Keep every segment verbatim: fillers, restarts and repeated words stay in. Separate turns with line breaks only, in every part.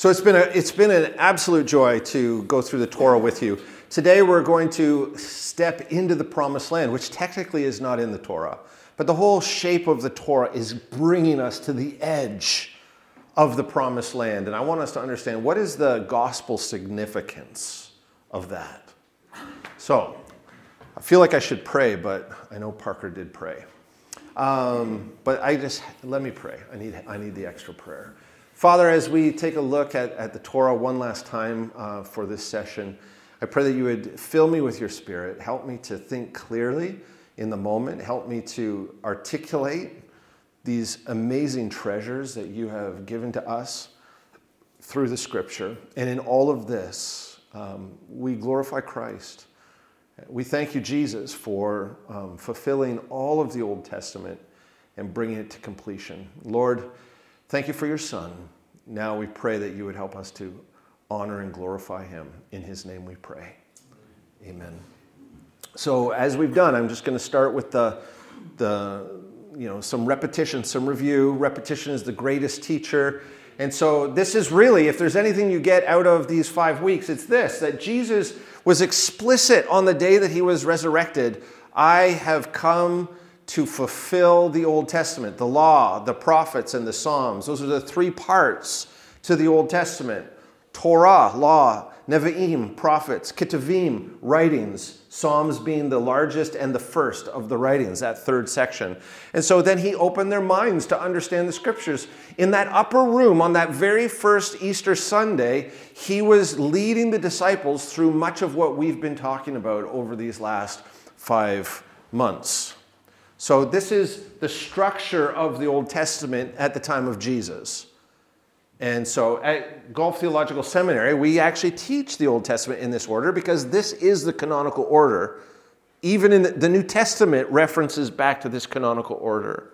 So it's been a, it's been an absolute joy to go through the Torah with you. Today we're going to step into the Promised Land, which technically is not in the Torah. But the whole shape of the Torah is bringing us to the edge of the Promised Land. And I want us to understand, what is the gospel significance of that? So, I feel like I should pray, but I know Parker did pray. Um, but I just, let me pray. I need, I need the extra prayer. Father, as we take a look at, at the Torah one last time uh, for this session, I pray that you would fill me with your Spirit. Help me to think clearly in the moment. Help me to articulate these amazing treasures that you have given to us through the Scripture. And in all of this, um, we glorify Christ. We thank you, Jesus, for um, fulfilling all of the Old Testament and bringing it to completion. Lord, thank you for your Son. Now we pray that you would help us to honor and glorify him. In his name we pray. Amen. So as we've done, I'm just going to start with the, the, you know, some repetition, some review. Repetition is the greatest teacher. And so this is really, if there's anything you get out of these five weeks, it's this, that Jesus was explicit on the day that he was resurrected. I have come to fulfill the Old Testament, the law, the prophets, and the Psalms. Those are the three parts to the Old Testament. Torah, law, Nevi'im, prophets, Ketuvim, writings, Psalms being the largest and the first of the writings, that third section. And so then he opened their minds to understand the Scriptures. In that upper room on that very first Easter Sunday, he was leading the disciples through much of what we've been talking about over these last five months. So this is the structure of the Old Testament at the time of Jesus. And so at Gulf Theological Seminary, we actually teach the Old Testament in this order because this is the canonical order. Even in the, the New Testament references back to this canonical order.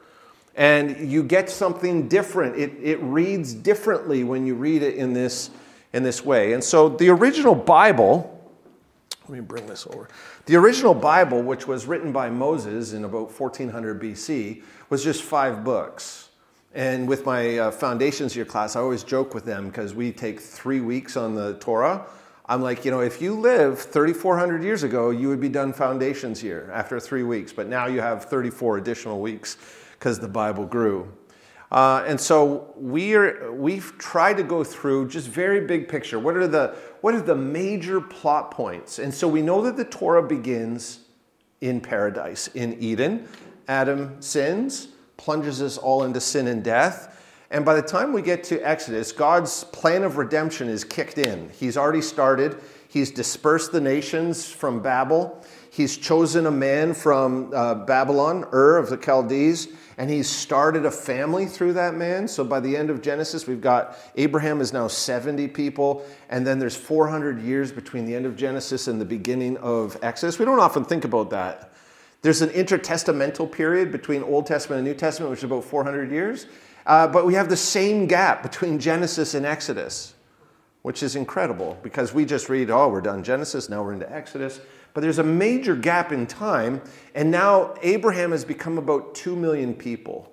And you get something different. It, it reads differently when you read it in this, in this way. And so the original Bible... Let me bring this over. The original Bible, which was written by Moses in about fourteen hundred B C, was just five books. And with my uh, Foundations Year class, I always joke with them because we take three weeks on the Torah. I'm like, you know, if you lived thirty-four hundred years ago, you would be done Foundations Year after three weeks. But now you have thirty-four additional weeks because the Bible grew. Uh, and so we're, we've tried to go through just very big picture. What are the what are the major plot points? And so we know that the Torah begins in paradise, in Eden. Adam sins, plunges us all into sin and death. And by the time we get to Exodus, God's plan of redemption is kicked in. He's already started. He's dispersed the nations from Babel. He's chosen a man from uh, Babylon, Ur of the Chaldees, and he's started a family through that man. So by the end of Genesis, we've got Abraham is now seventy people, and then there's four hundred years between the end of Genesis and the beginning of Exodus. We don't often think about that. There's an intertestamental period between Old Testament and New Testament, which is about four hundred years. Uh, but we have the same gap between Genesis and Exodus, which is incredible because we just read, oh, we're done Genesis, now we're into Exodus. But there's a major gap in time, and now Abraham has become about two million people,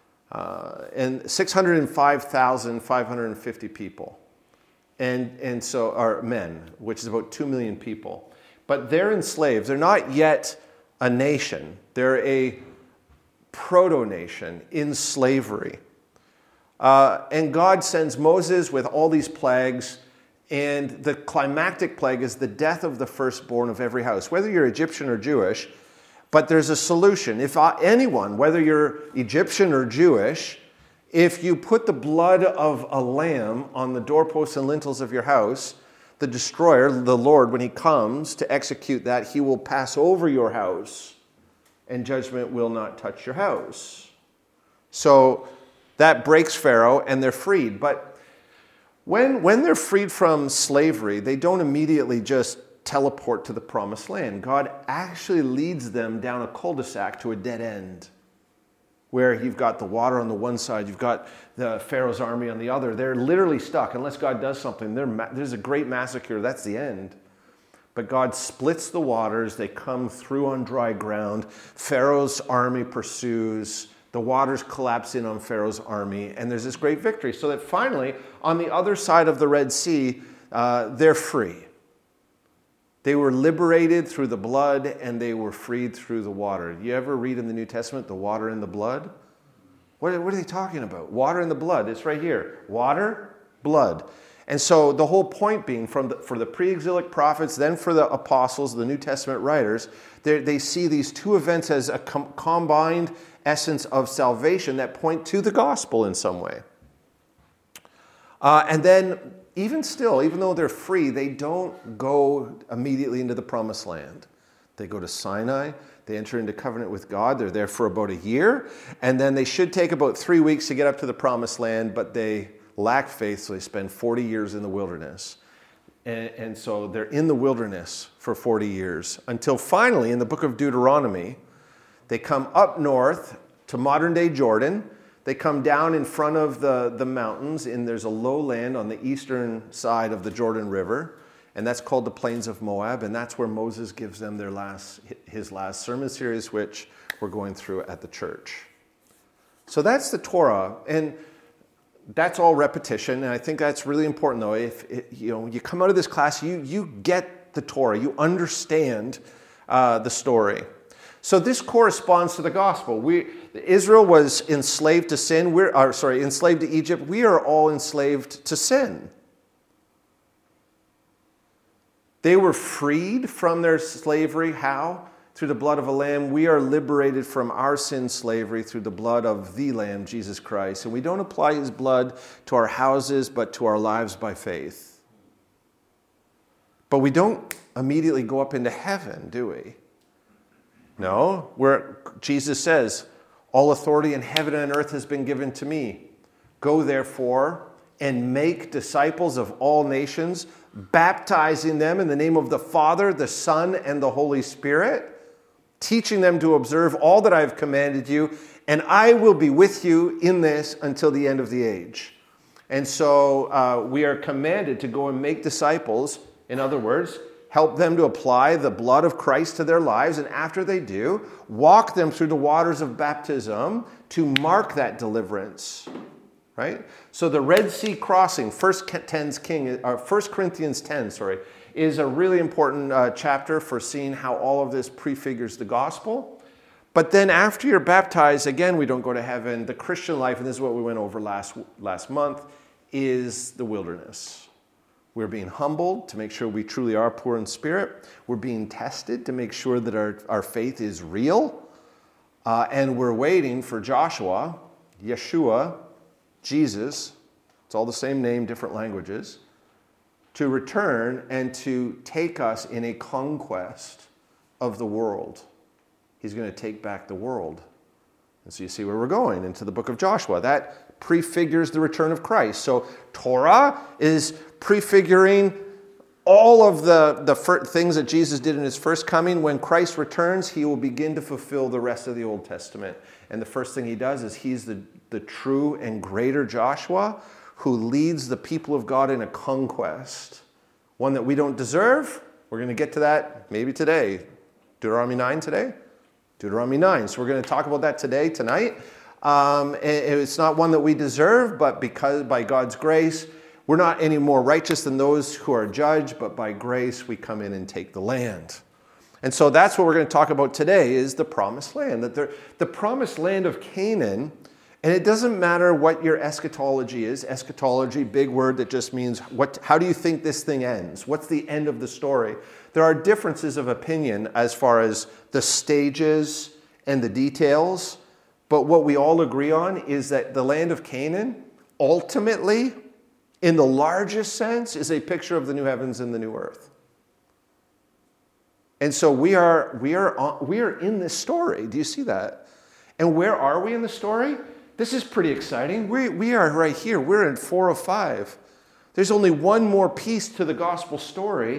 uh, and six hundred five thousand five hundred fifty people, and, and so are men, which is about two million people. But they're enslaved. They're not yet a nation. They're a proto-nation in slavery. Uh, and God sends Moses with all these plagues. And the climactic plague is the death of the firstborn of every house, whether you're Egyptian or Jewish. But there's a solution. If anyone, whether you're Egyptian or Jewish, if you put the blood of a lamb on the doorposts and lintels of your house, the destroyer, the Lord, when he comes to execute that, he will pass over your house and judgment will not touch your house. So that breaks Pharaoh and they're freed. But When, when they're freed from slavery, they don't immediately just teleport to the Promised Land. God actually leads them down a cul-de-sac to a dead end where you've got the water on the one side, you've got the Pharaoh's army on the other. They're literally stuck. Unless God does something, there's a great massacre. That's the end. But God splits the waters. They come through on dry ground. Pharaoh's army pursues. The waters collapse in on Pharaoh's army, and there's this great victory. So that finally, on the other side of the Red Sea, uh, they're free. They were liberated through the blood, and they were freed through the water. You ever read in the New Testament, the water and the blood? What, what are they talking about? Water and the blood. It's right here. Water, blood. And so the whole point being, from the, for the pre-exilic prophets, then for the apostles, the New Testament writers, they see these two events as a com- combined essence of salvation that point to the gospel in some way. Uh, and then, even still, even though they're free, they don't go immediately into the promised land. They go to Sinai. They enter into covenant with God. They're there for about a year. And then they should take about three weeks to get up to the promised land, but they lack faith, so they spend forty years in the wilderness. And, and so they're in the wilderness for forty years until finally, in the book of Deuteronomy, they come up north to modern-day Jordan. They come down in front of the, the mountains, and there's a lowland on the eastern side of the Jordan River, and that's called the Plains of Moab, and that's where Moses gives them their last, his last sermon series, which we're going through at the church. So that's the Torah, and that's all repetition, and I think that's really important, though. If it, you know, you come out of this class, you you get the Torah, you understand uh, the story. So this corresponds to the gospel. We Israel was enslaved to sin. We're or, sorry, enslaved to Egypt. We are all enslaved to sin. They were freed from their slavery. How? Through the blood of a lamb. We are liberated from our sin slavery through the blood of the Lamb, Jesus Christ. And we don't apply his blood to our houses, but to our lives by faith. But we don't immediately go up into heaven, do we? No, where Jesus says, all authority in heaven and earth has been given to me. Go therefore and make disciples of all nations, baptizing them in the name of the Father, the Son, and the Holy Spirit, teaching them to observe all that I have commanded you, and I will be with you in this until the end of the age. And so uh, we are commanded to go and make disciples. In other words, help them to apply the blood of Christ to their lives, and after they do, walk them through the waters of baptism to mark that deliverance. Right? So the Red Sea crossing, First Corinthians ten, sorry, is a really important uh, chapter for seeing how all of this prefigures the gospel. But then after you're baptized, again, we don't go to heaven. The Christian life, and this is what we went over last, last month, is the wilderness. We're being humbled to make sure we truly are poor in spirit. We're being tested to make sure that our, our faith is real. Uh, and we're waiting for Joshua, Yeshua, Jesus, it's all the same name, different languages, to return and to take us in a conquest of the world. He's going to take back the world. And so you see where we're going, into the book of Joshua. That prefigures the return of Christ. So Torah is prefiguring all of the, the things that Jesus did in his first coming. When Christ returns, he will begin to fulfill the rest of the Old Testament. And the first thing he does is he's the, the true and greater Joshua who leads the people of God in a conquest. One that we don't deserve. We're going to get to that maybe today. Deuteronomy nine today? Deuteronomy nine. So we're going to talk about that today, tonight. Um, it's not one that we deserve, but because by God's grace, we're not any more righteous than those who are judged, but by grace we come in and take the land. And so that's what we're going to talk about today, is the promised land. That the, the promised land of Canaan, and it doesn't matter what your eschatology is. Eschatology, big word that just means, what? How do you think this thing ends? What's the end of the story? There are differences of opinion as far as the stages and the details, but what we all agree on is that the land of Canaan, ultimately, in the largest sense, is a picture of the new heavens and the new earth. And so we are we are on, we are in this story. Do you see that? And where are we in the story? This is pretty exciting. We we are right here. We're in four of five. There's only one more piece to the gospel story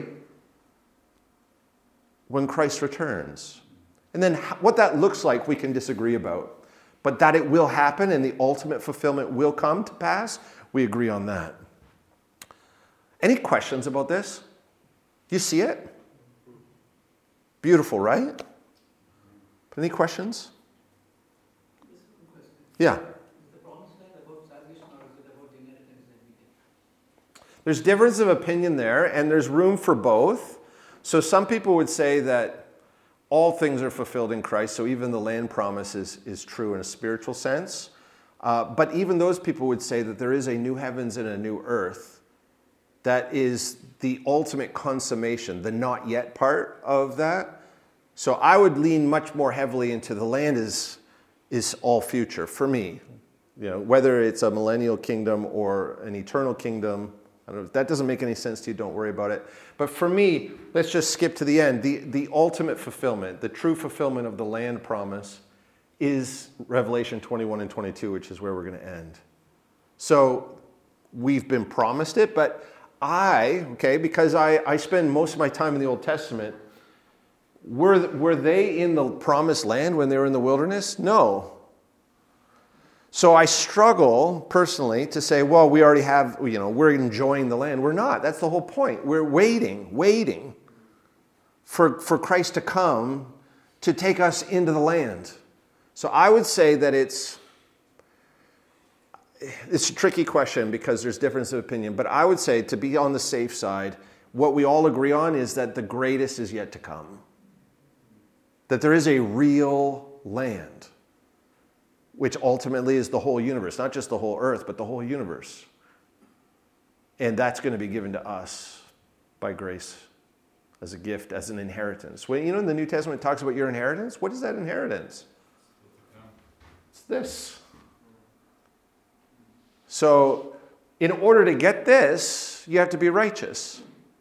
when Christ returns. And then what that looks like, we can disagree about. But that it will happen and the ultimate fulfillment will come to pass, we agree on that. Any questions about this? You see it? Beautiful, right? Any questions? Yeah.
Is the promised land about salvation or is it about the inheritance that we get?
There's difference of opinion there, and there's room for both. So some people would say that all things are fulfilled in Christ, so even the land promise is, is true in a spiritual sense. Uh, but even those people would say that there is a new heavens and a new earth that is the ultimate consummation, the not yet part of that. So I would lean much more heavily into the land is, is all future for me. You know, whether it's a millennial kingdom or an eternal kingdom, I don't know, if that doesn't make any sense to you, don't worry about it. But for me, let's just skip to the end. The, the ultimate fulfillment, the true fulfillment of the land promise is Revelation twenty-one and twenty-two, which is where we're going to end. So we've been promised it, but I, okay, because I, I spend most of my time in the Old Testament, were, were they in the promised land when they were in the wilderness? No. So I struggle personally to say, well, we already have, you know, we're enjoying the land. We're not. That's the whole point. We're waiting, waiting for, for Christ to come to take us into the land. So I would say that it's, it's a tricky question because there's difference of opinion, but I would say to be on the safe side, what we all agree on is that the greatest is yet to come. That there is a real land, which ultimately is the whole universe, not just the whole earth, but the whole universe. And that's going to be given to us by grace as a gift, as an inheritance. When, you know, in the New Testament it talks about your inheritance. What is that inheritance? It's this. So in order to get this, you have to be righteous.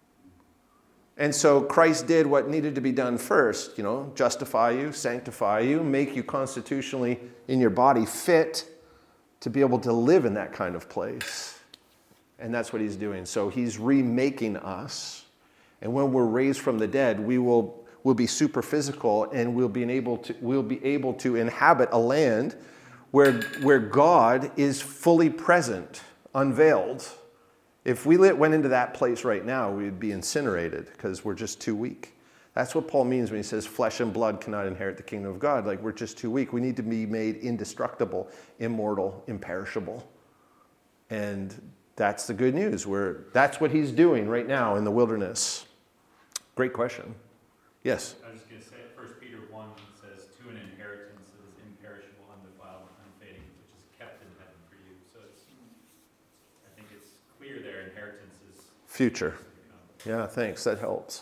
And so Christ did what needed to be done first, you know, justify you, sanctify you, make you constitutionally in your body fit to be able to live in that kind of place. And that's what he's doing. So he's remaking us. And when we're raised from the dead, we will will be super physical and we'll be able to we'll be able to inhabit a land where where God is fully present, unveiled. If we went into that place right now, we'd be incinerated because we're just too weak. That's what Paul means when he says flesh and blood cannot inherit the kingdom of God. Like, we're just too weak. We need to be made indestructible, immortal, imperishable. And that's the good news. We're, that's what he's doing right now in the wilderness. Great question. Yes?
I was just going to say, First Peter one says, to an inheritance that is imperishable, undefiled, unfading, which is kept in heaven for you. So it's, I think it's clear their inheritance is
future. Yeah, thanks. That helps.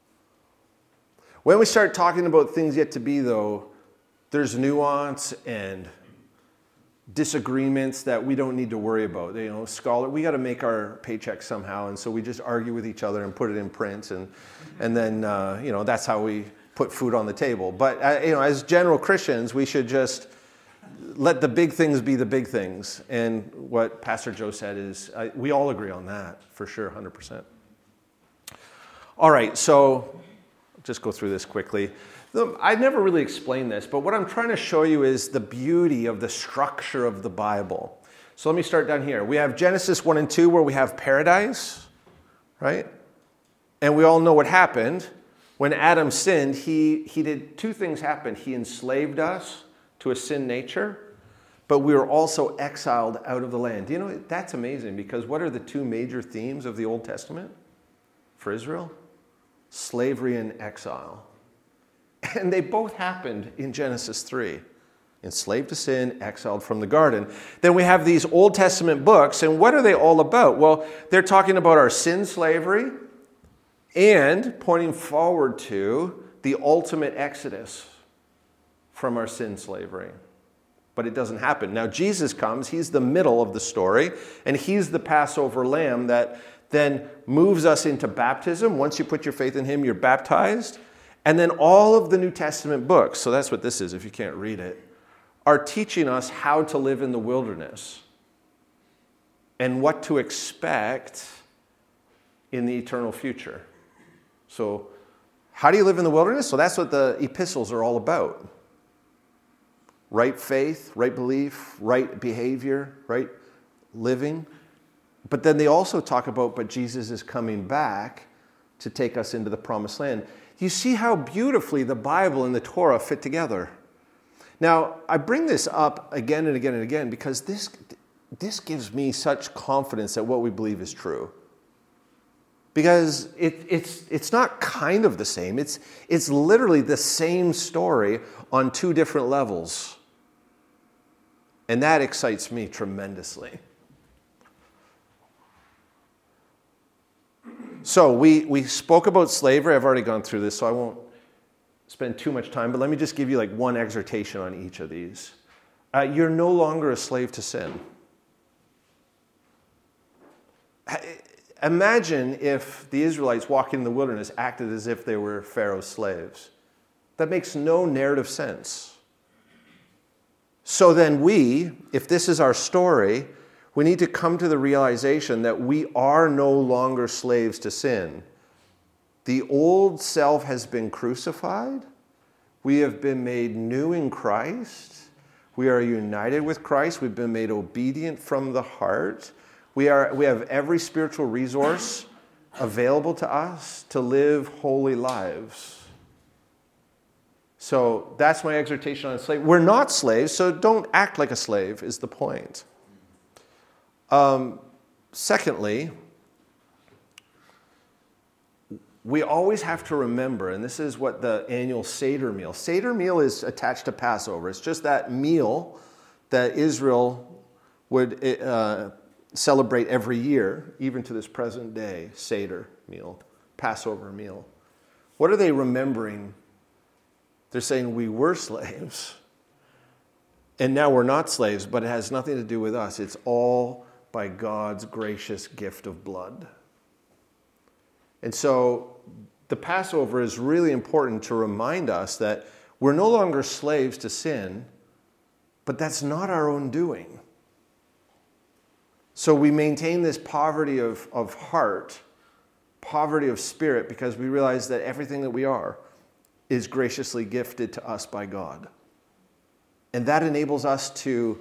When we start talking about things yet to be, though, there's nuance and disagreements that we don't need to worry about. You know, scholar, we got to make our paycheck somehow, and so we just argue with each other and put it in print, and and then uh, you know, that's how we put food on the table. But uh, you know, as general Christians, we should just let the big things be the big things. And what Pastor Joe said is, uh, we all agree on that for sure, one hundred percent. All right, so just go through this quickly. I never really explained this, but what I'm trying to show you is the beauty of the structure of the Bible. So let me start down here. We have Genesis one and two where we have paradise, right? And we all know what happened. When Adam sinned, he, he did two things happen. He enslaved us to a sin nature, but we were also exiled out of the land. You know, that's amazing because what are the two major themes of the Old Testament for Israel? Slavery and exile. And they both happened in Genesis three. Enslaved to sin, exiled from the garden. Then we have these Old Testament books, and what are they all about? Well, they're talking about our sin slavery and pointing forward to the ultimate exodus from our sin slavery. But it doesn't happen. Now, Jesus comes, he's the middle of the story, and he's the Passover lamb that then moves us into baptism. Once you put your faith in him, you're baptized. And then all of the New Testament books, so that's what this is if you can't read it, are teaching us how to live in the wilderness and what to expect in the eternal future. So how do you live in the wilderness? So that's what the epistles are all about. Right faith, right belief, right behavior, right living. But then they also talk about, but Jesus is coming back to take us into the promised land. You see how beautifully the Bible and the Torah fit together. Now, I bring this up again and again and again because this, this gives me such confidence that what we believe is true. Because it, it's, it's not kind of the same. It's, it's literally the same story on two different levels. And that excites me tremendously. So we, we spoke about slavery. I've already gone through this, so I won't spend too much time, but let me just give you like one exhortation on each of these. Uh, you're no longer a slave to sin. Imagine if the Israelites walking in the wilderness acted as if they were Pharaoh's slaves. That makes no narrative sense. So then we, if this is our story, we need to come to the realization that we are no longer slaves to sin. The old self has been crucified. We have been made new in Christ. We are united with Christ. We've been made obedient from the heart. We are, we have every spiritual resource available to us to live holy lives. So that's my exhortation on slave. We're not slaves, so don't act like a slave is the point. Um, secondly, we always have to remember, and this is what the annual Seder meal. Seder meal is attached to Passover. It's just that meal that Israel would uh, celebrate every year, even to this present day, Seder meal, Passover meal. What are they remembering? They're saying we were slaves, and now we're not slaves, but it has nothing to do with us. It's all by God's gracious gift of blood. And so the Passover is really important to remind us that we're no longer slaves to sin, but that's not our own doing. So we maintain this poverty of, of heart, poverty of spirit, because we realize that everything that we are is graciously gifted to us by God. And that enables us to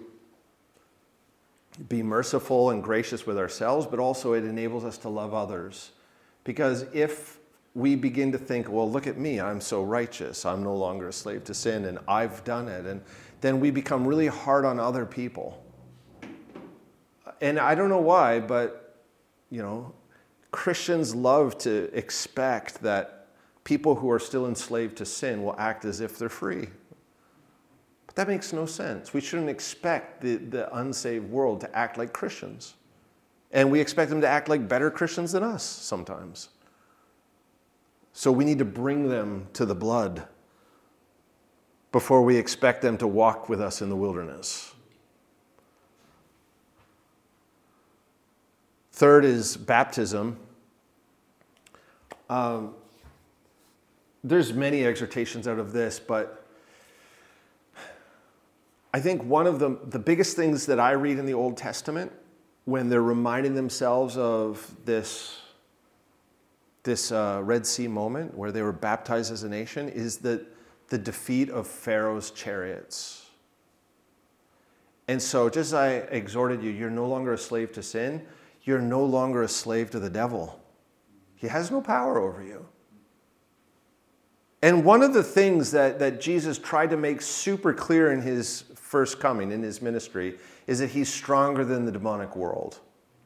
be merciful and gracious with ourselves, but also it enables us to love others. Because if we begin to think, well, look at me, I'm so righteous, I'm no longer a slave to sin, and I've done it, and then we become really hard on other people. And I don't know why, but, you know, Christians love to expect that people who are still enslaved to sin will act as if they're free. But that makes no sense. We shouldn't expect the, the unsaved world to act like Christians. And we expect them to act like better Christians than us sometimes. So we need to bring them to the blood before we expect them to walk with us in the wilderness. Third is baptism. Um, there's many exhortations out of this, but I think one of the, the biggest things that I read in the Old Testament when they're reminding themselves of this, this uh, Red Sea moment where they were baptized as a nation is the, the defeat of Pharaoh's chariots. And so just as I exhorted you, you're no longer a slave to sin. You're no longer a slave to the devil. He has no power over you. And one of the things that, that Jesus tried to make super clear in his first coming, in his ministry, is that he's stronger than the demonic world.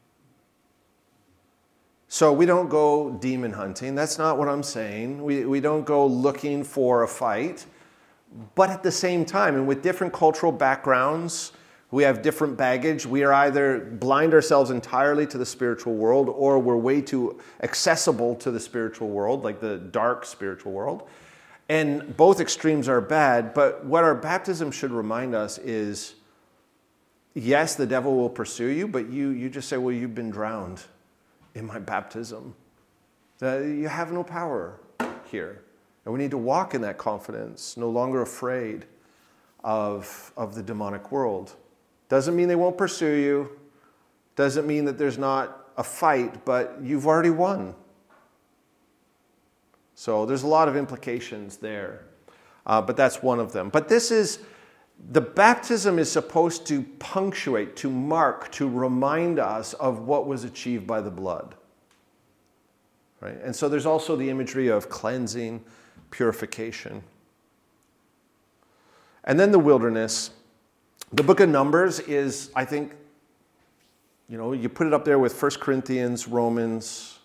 So we don't go demon hunting. That's not what I'm saying. We, we don't go looking for a fight. But at the same time, and with different cultural backgrounds, we have different baggage. We are either blind ourselves entirely to the spiritual world, or we're way too accessible to the spiritual world, like the dark spiritual world. And both extremes are bad, but what our baptism should remind us is, yes, the devil will pursue you, but you, you just say, well, you've been drowned in my baptism. Uh, you have no power here. And we need to walk in that confidence, no longer afraid of, of the demonic world. Doesn't mean they won't pursue you. Doesn't mean that there's not a fight, but you've already won. So there's a lot of implications there. Uh, but that's one of them. But this is, the baptism is supposed to punctuate, to mark, to remind us of what was achieved by the blood. Right? And so there's also the imagery of cleansing, purification. And then the wilderness. The book of Numbers is, I think, you know, you put it up there with First Corinthians, Romans,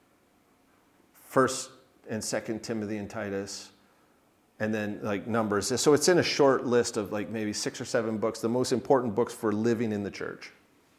First and Second Timothy and Titus, and then like Numbers. So it's in a short list of like maybe six or seven books, the most important books for living in the church.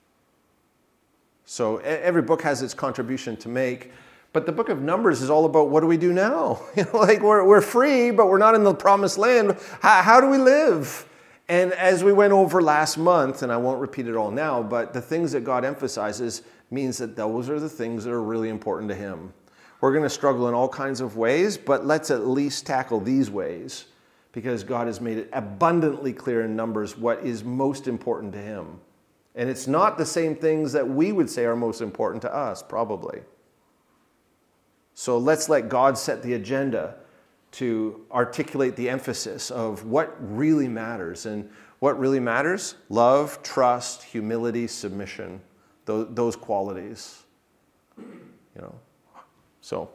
So every book has its contribution to make, but the book of Numbers is all about what do we do now? You know, like we're we're free, but we're not in the promised land. How, how do we live? And as we went over last month, and I won't repeat it all now, but the things that God emphasizes means that those are the things that are really important to him. We're going to struggle in all kinds of ways, but let's at least tackle these ways because God has made it abundantly clear in Numbers what is most important to him. And it's not the same things that we would say are most important to us, probably. So let's let God set the agenda to articulate the emphasis of what really matters. And what really matters? Love, trust, humility, submission, those, those qualities. You know, so.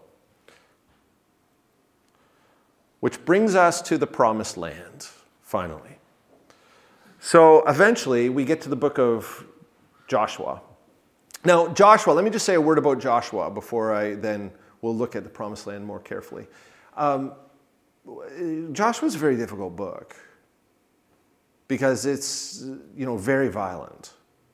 Which brings us to the promised land, finally. So eventually we get to the book of Joshua. Now, Joshua, let me just say a word about Joshua before I then will look at the promised land more carefully. Um, Joshua's a very difficult book because it's, you know, very violent.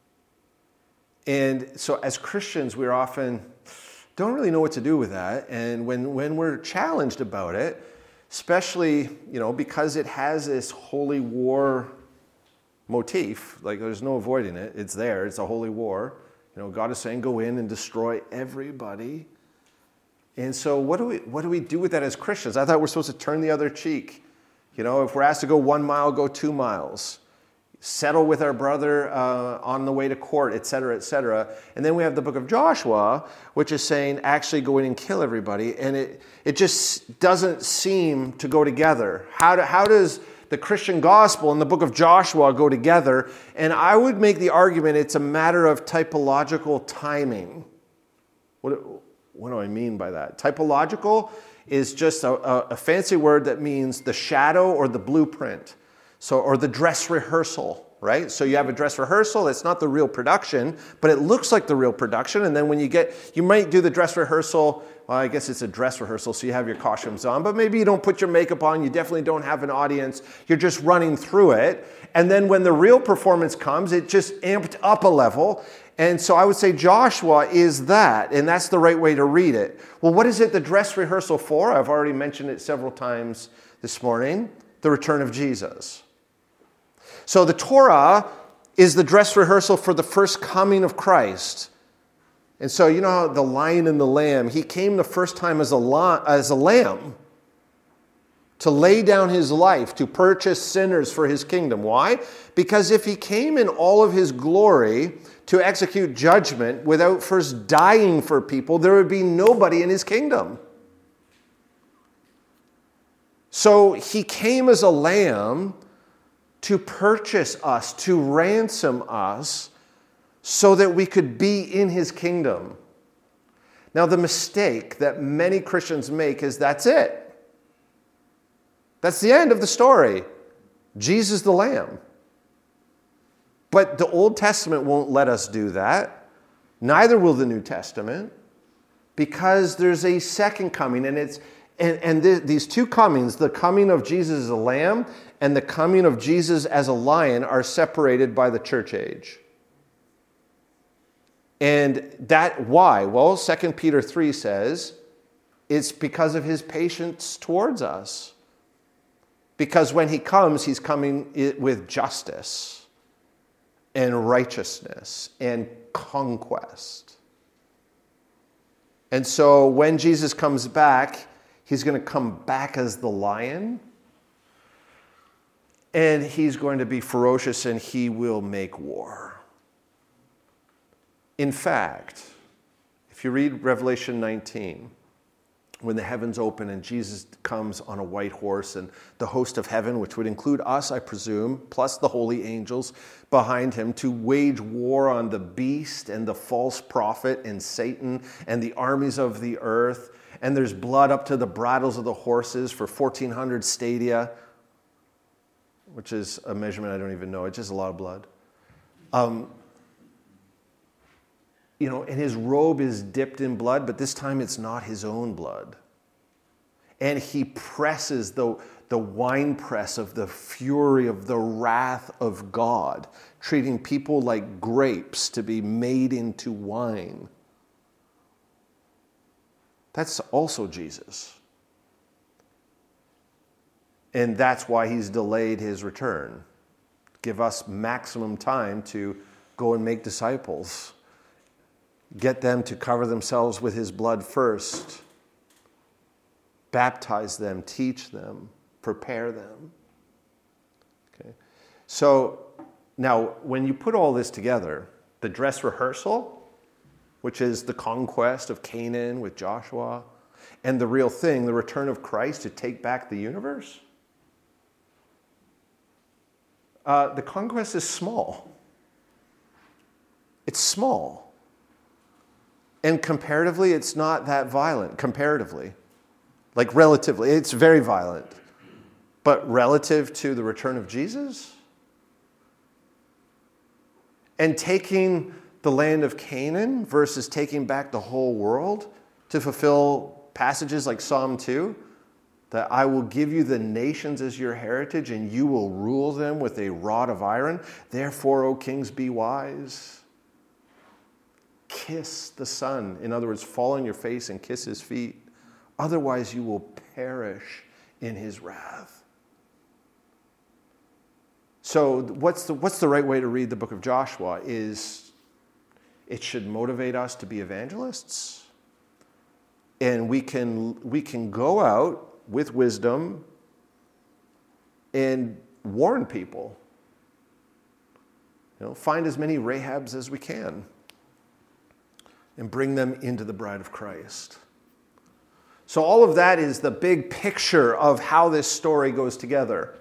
And so as Christians, we're often don't really know what to do with that. And when, when we're challenged about it, especially, you know, because it has this holy war motif, like there's no avoiding it. It's there. It's a holy war. You know, God is saying, go in and destroy everybody. And so what do we what do we do with that as Christians? I thought we're supposed to turn the other cheek. You know, if we're asked to go one mile, go two miles. Settle with our brother uh, on the way to court, et cetera, et cetera. And then we have the book of Joshua, which is saying actually go in and kill everybody. And it it just doesn't seem to go together. How do, how does the Christian gospel and the book of Joshua go together? And I would make the argument it's a matter of typological timing. What What do I mean by that? Typological is just a, a, a fancy word that means the shadow or the blueprint. So, or the dress rehearsal, right? So you have a dress rehearsal. It's not the real production, but it looks like the real production. And then when you get, you might do the dress rehearsal. Well, I guess it's a dress rehearsal, so you have your costumes on, but maybe you don't put your makeup on. You definitely don't have an audience. You're just running through it. And then when the real performance comes, it just amped up a level. And so I would say Joshua is that, and that's the right way to read it. Well, what is it the dress rehearsal for? I've already mentioned it several times this morning. The return of Jesus. So the Torah is the dress rehearsal for the first coming of Christ. And so you know how the lion and the lamb, he came the first time as a, la- as a lamb to lay down his life, to purchase sinners for his kingdom. Why? Because if he came in all of his glory to execute judgment without first dying for people, there would be nobody in his kingdom. So he came as a lamb to purchase us, to ransom us, so that we could be in his kingdom. Now, the mistake that many Christians make is that's it. That's the end of the story. Jesus the Lamb. But the Old Testament won't let us do that. Neither will the New Testament, because there's a second coming, and it's and, and th- these two comings, the coming of Jesus as a lamb and the coming of Jesus as a lion, are separated by the church age. And that, why? Well, Second Peter three says, it's because of his patience towards us. Because when he comes, he's coming with justice and righteousness and conquest. And so when Jesus comes back, he's going to come back as the lion. And he's going to be ferocious and he will make war. In fact, if you read Revelation nineteen, when the heavens open and Jesus comes on a white horse and the host of heaven, which would include us, I presume, plus the holy angels behind him, to wage war on the beast and the false prophet and Satan and the armies of the earth. And there's blood up to the bridles of the horses for fourteen hundred stadia. which is a measurement I don't even know. It's just a lot of blood. Um, you know, and his robe is dipped in blood, but this time it's not his own blood. And he presses the, the winepress of the fury of the wrath of God, treating people like grapes to be made into wine. That's also Jesus. And that's why he's delayed his return. Give us maximum time to go and make disciples. Get them to cover themselves with his blood first. Baptize them, teach them, prepare them. Okay. So now, when you put all this together, the dress rehearsal, which is the conquest of Canaan with Joshua, and the real thing, the return of Christ to take back the universe, uh, the conquest is small. It's small. And comparatively, it's not that violent, comparatively. Like relatively, it's very violent. But relative to the return of Jesus, and taking the land of Canaan versus taking back the whole world to fulfill passages like Psalm two, that I will give you the nations as your heritage and you will rule them with a rod of iron. Therefore, O kings, be wise. Kiss the Son. In other words, fall on your face and kiss his feet. Otherwise, you will perish in his wrath. So what's the, what's the right way to read the book of Joshua is it should motivate us to be evangelists. And we can, we can go out with wisdom and warn people. You know, find as many Rahabs as we can and bring them into the bride of Christ. So all of that is the big picture of how this story goes together.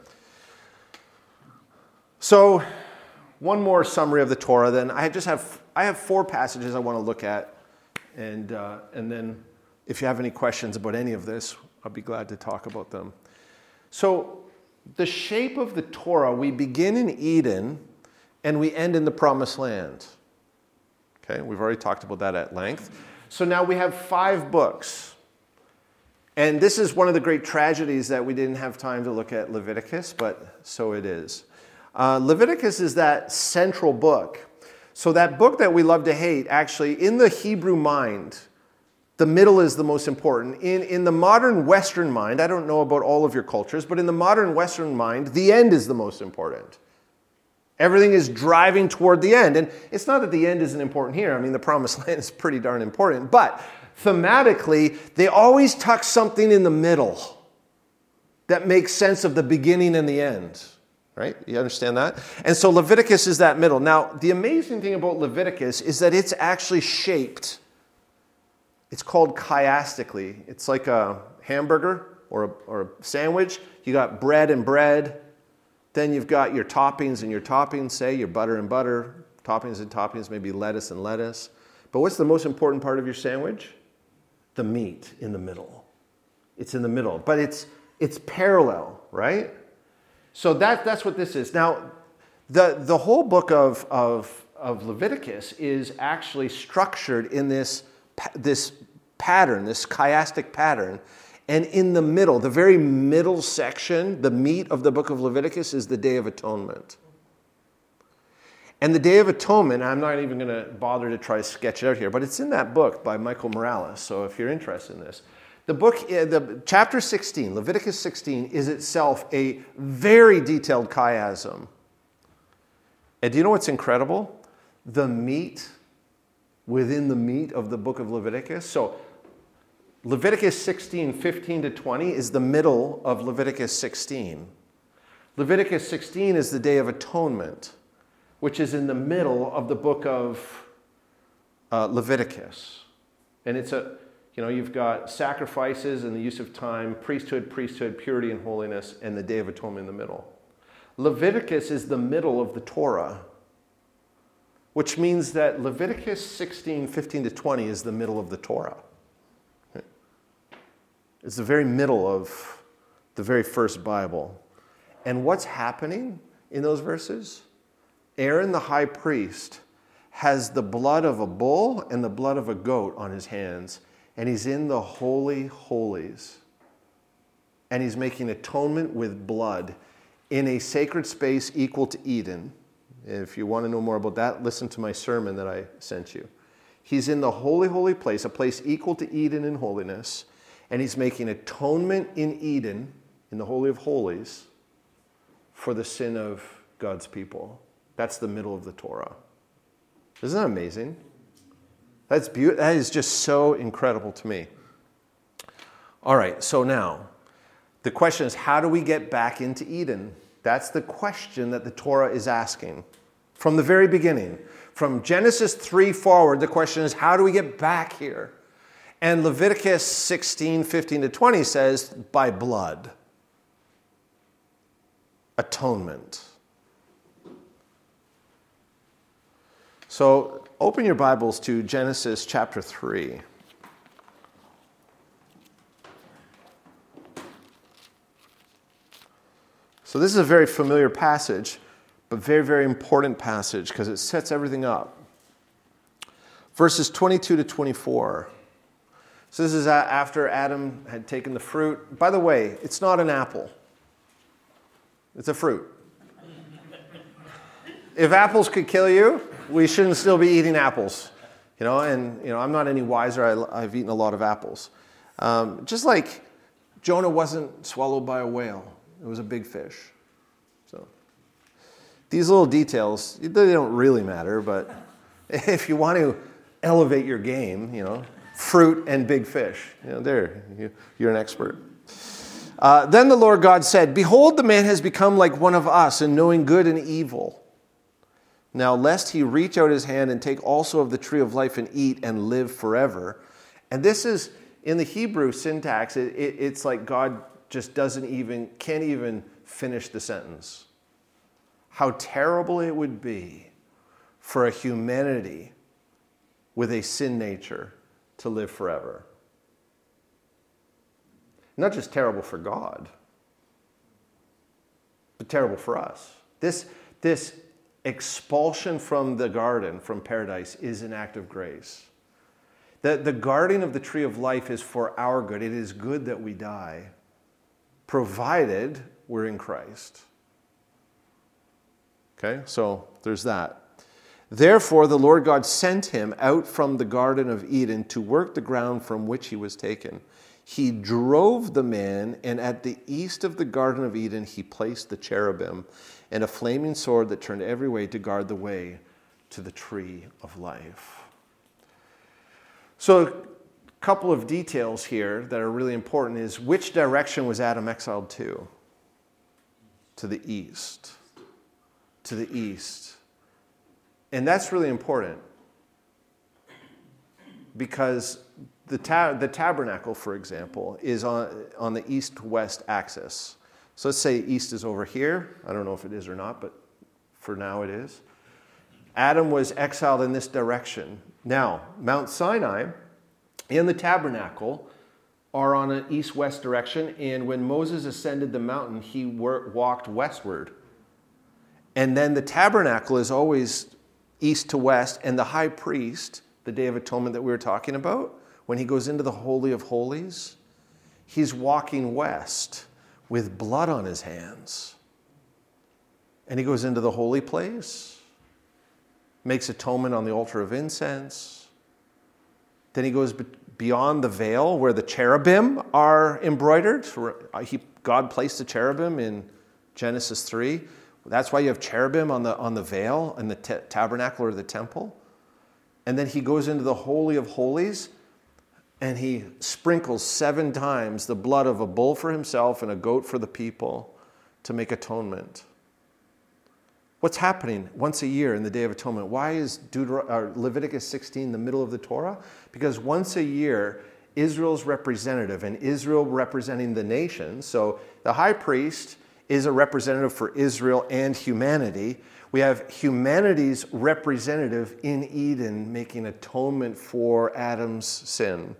So one more summary of the Torah, then. I just have I have four passages I want to look at, and uh, and then if you have any questions about any of this, I'll be glad to talk about them. So the shape of the Torah, we begin in Eden and we end in the Promised Land. Okay, we've already talked about that at length. So now we have five books. And this is one of the great tragedies that we didn't have time to look at Leviticus, but so it is. Uh, Leviticus is that central book. So that book that we love to hate, actually, in the Hebrew mind, the middle is the most important. In, in the modern Western mind, I don't know about all of your cultures, but in the modern Western mind, the end is the most important. Everything is driving toward the end. And it's not that the end isn't important here. I mean, the Promised Land is pretty darn important. But thematically, they always tuck something in the middle that makes sense of the beginning and the end. Right? You understand that? And so Leviticus is that middle. Now, the amazing thing about Leviticus is that it's actually shaped. It's called chiastically. It's like a hamburger or a, or a sandwich. You got bread and bread. Then you've got your toppings and your toppings, say, your butter and butter. Toppings and toppings, maybe lettuce and lettuce. But what's the most important part of your sandwich? The meat in the middle. It's in the middle. But it's it's parallel, right? So that, that's what this is. Now, the, the whole book of, of, of Leviticus is actually structured in this, this pattern, this chiastic pattern. And in the middle, the very middle section, the meat of the book of Leviticus is the Day of Atonement. And the Day of Atonement, I'm not even going to bother to try to sketch it out here, but it's in that book by Michael Morales, so if you're interested in this. The book, the chapter sixteen, Leviticus sixteen, is itself a very detailed chiasm. And do you know what's incredible? The meat within the meat of the book of Leviticus. So Leviticus sixteen, fifteen to twenty is the middle of Leviticus sixteen. Leviticus sixteen is the Day of Atonement, which is in the middle of the book of uh, Leviticus. And it's a, you know, you've got sacrifices and the use of time, priesthood, priesthood, purity and holiness, and the Day of Atonement in the middle. Leviticus is the middle of the Torah, which means that Leviticus sixteen, fifteen to twenty is the middle of the Torah. It's the very middle of the very first Bible. And what's happening in those verses? Aaron the high priest has the blood of a bull and the blood of a goat on his hands, and he's in the holy holies. And he's making atonement with blood in a sacred space equal to Eden. If you want to know more about that, listen to my sermon that I sent you. He's in the holy, holy place, a place equal to Eden in holiness, and he's making atonement in Eden, in the Holy of Holies, for the sin of God's people. That's the middle of the Torah. Isn't that amazing? That's beautiful. That is just so incredible to me. All right, so now, the question is, how do we get back into Eden? That's the question that the Torah is asking. From the very beginning, from Genesis three forward, the question is, how do we get back here? And Leviticus sixteen, fifteen to twenty says, by blood. Atonement. So open your Bibles to Genesis chapter three. So this is a very familiar passage, but very, very important passage because it sets everything up. Verses twenty-two to twenty-four. So this is after Adam had taken the fruit. By the way, it's not an apple. It's a fruit. If apples could kill you, we shouldn't still be eating apples. You know, and you know, I'm not any wiser. I, I've eaten a lot of apples. Um, just like Jonah wasn't swallowed by a whale. It was a big fish. So these little details, they don't really matter, but if you want to elevate your game, you know, fruit and big fish, you know, there, you, you're an expert. Uh, then the Lord God said, behold, the man has become like one of us in knowing good and evil. Now, lest he reach out his hand and take also of the tree of life and eat and live forever. And this is, in the Hebrew syntax, it, it, it's like God just doesn't even, can't even finish the sentence. How terrible it would be for a humanity with a sin nature to live forever. Not just terrible for God, but terrible for us. This, this expulsion from the garden, from paradise, is an act of grace. The, the guarding of the tree of life is for our good. It is good that we die, provided we're in Christ. Okay, so there's that. Therefore, the Lord God sent him out from the Garden of Eden to work the ground from which he was taken. He drove the man, and at the east of the Garden of Eden, he placed the cherubim and a flaming sword that turned every way to guard the way to the tree of life. So a couple of details here that are really important is, which direction was Adam exiled to? To the east. To the east. And that's really important because the ta- the tabernacle, for example, is on, on the east-west axis. So let's say east is over here. I don't know if it is or not, but for now it is. Adam was exiled in this direction. Now, Mount Sinai and the tabernacle are on an east-west direction, and when Moses ascended the mountain, he wor- walked westward. And then the tabernacle is always east to west, and the high priest, the Day of Atonement that we were talking about, when he goes into the Holy of Holies, he's walking west with blood on his hands. And he goes into the holy place, makes atonement on the altar of incense. Then he goes beyond the veil where the cherubim are embroidered. He, God placed the cherubim in Genesis three. That's why you have cherubim on the, on the veil in the t- tabernacle or the temple. And then he goes into the Holy of Holies, and he sprinkles seven times the blood of a bull for himself and a goat for the people to make atonement. What's happening once a year in the Day of Atonement? Why is Deuter- or Leviticus sixteen the middle of the Torah? Because once a year, Israel's representative, and Israel representing the nation, so the high priest is a representative for Israel and humanity. We have humanity's representative in Eden making atonement for Adam's sin.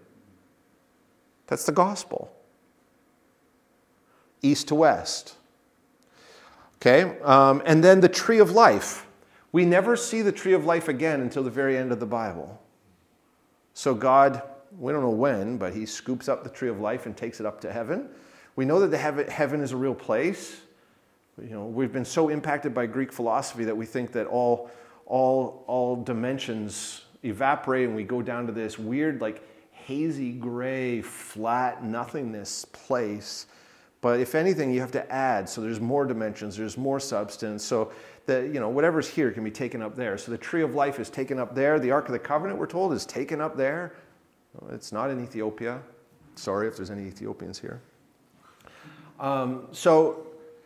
That's the gospel. East to west. Okay, um, and then the tree of life. We never see the tree of life again until the very end of the Bible. So God, we don't know when, but he scoops up the tree of life and takes it up to heaven. We know that the heaven, heaven is a real place. You know, we've been so impacted by Greek philosophy that we think that all, all, all dimensions evaporate and we go down to this weird, like hazy, gray, flat, nothingness place. But if anything, you have to add. So there's more dimensions, there's more substance. So the, you know, whatever's here can be taken up there. So the tree of life is taken up there. The Ark of the Covenant, we're told, is taken up there. It's not in Ethiopia. Sorry if there's any Ethiopians here. Um, so,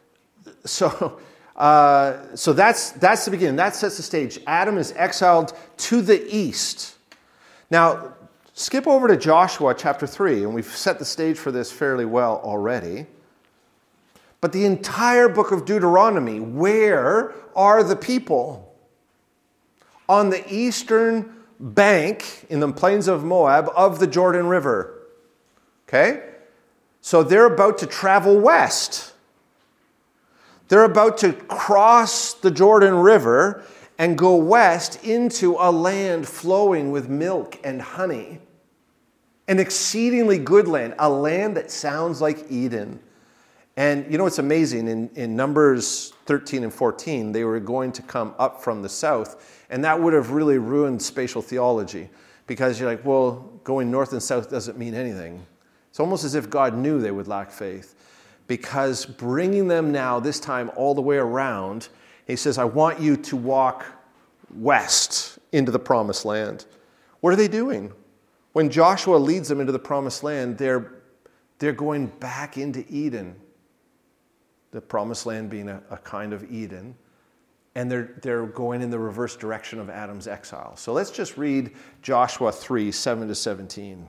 so, uh, so that's that's the beginning. That sets the stage. Adam is exiled to the east. Now, skip over to Joshua chapter three, and we've set the stage for this fairly well already. But the entire book of Deuteronomy, where are the people? On the eastern bank, in the plains of Moab, of the Jordan River. Okay? So they're about to travel west. They're about to cross the Jordan River and go west into a land flowing with milk and honey. An exceedingly good land, a land that sounds like Eden. And you know what's amazing? In, in Numbers thirteen and fourteen, they were going to come up from the south, and that would have really ruined spatial theology, because you're like, well, going north and south doesn't mean anything. It's almost as if God knew they would lack faith, because bringing them now, this time all the way around, he says, I want you to walk west into the promised land. What are they doing? When Joshua leads them into the promised land, they're, they're going back into Eden. The promised land being a, a kind of Eden. And they're, they're going in the reverse direction of Adam's exile. So let's just read Joshua three, seven to seventeen.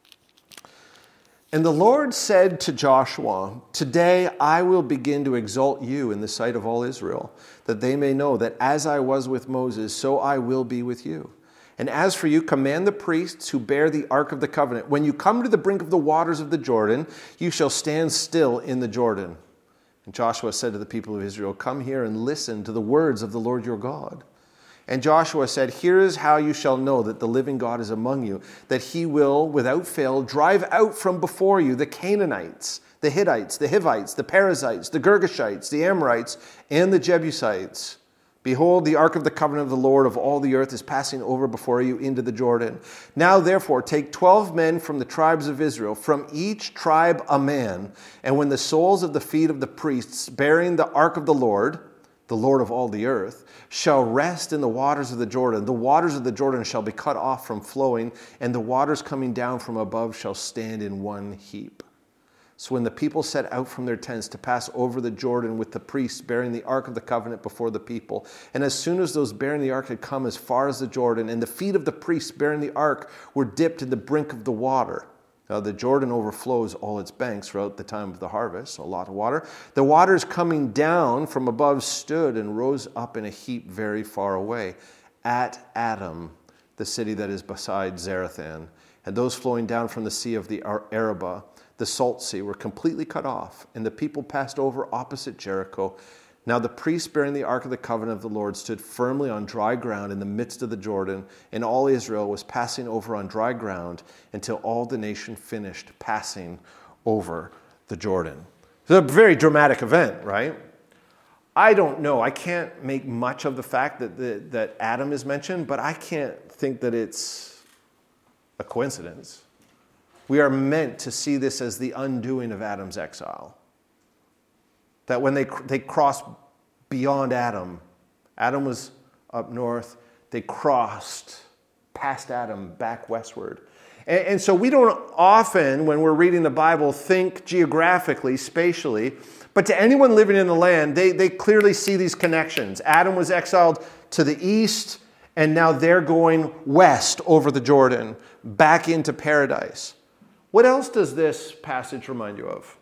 And the Lord said to Joshua, today I will begin to exalt you in the sight of all Israel, that they may know that as I was with Moses, so I will be with you. And as for you, command the priests who bear the ark of the covenant, when you come to the brink of the waters of the Jordan, you shall stand still in the Jordan. And Joshua said to the people of Israel, come here and listen to the words of the Lord your God. And Joshua said, here is how you shall know that the living God is among you, that he will, without fail, drive out from before you the Canaanites, the Hittites, the Hivites, the Perizzites, the Girgashites, the Amorites, and the Jebusites. Behold, the ark of the covenant of the Lord of all the earth is passing over before you into the Jordan. Now, therefore, take twelve men from the tribes of Israel, from each tribe a man. And when the soles of the feet of the priests bearing the ark of the Lord, the Lord of all the earth, shall rest in the waters of the Jordan, the waters of the Jordan shall be cut off from flowing, and the waters coming down from above shall stand in one heap. So when the people set out from their tents to pass over the Jordan with the priests bearing the ark of the covenant before the people, and as soon as those bearing the ark had come as far as the Jordan, and the feet of the priests bearing the ark were dipped in the brink of the water. Now the Jordan overflows all its banks throughout the time of the harvest, so a lot of water. The waters coming down from above stood and rose up in a heap very far away, at Adam, the city that is beside Zarethan. And those flowing down from the sea of the Arabah, the salt sea, were completely cut off, and the people passed over opposite Jericho. Now the priests bearing the ark of the covenant of the Lord stood firmly on dry ground in the midst of the Jordan, and all Israel was passing over on dry ground until all the nation finished passing over the Jordan. It's a very dramatic event, right? I don't know. I can't make much of the fact that, the, that Adam is mentioned, but I can't think that it's a coincidence. We are meant to see this as the undoing of Adam's exile. That when they they crossed beyond Adam, Adam was up north, they crossed past Adam back westward. And, and so we don't often, when we're reading the Bible, think geographically, spatially, but to anyone living in the land, they, they clearly see these connections. Adam was exiled to the east, and now they're going west over the Jordan, back into paradise. What else does this passage remind you of?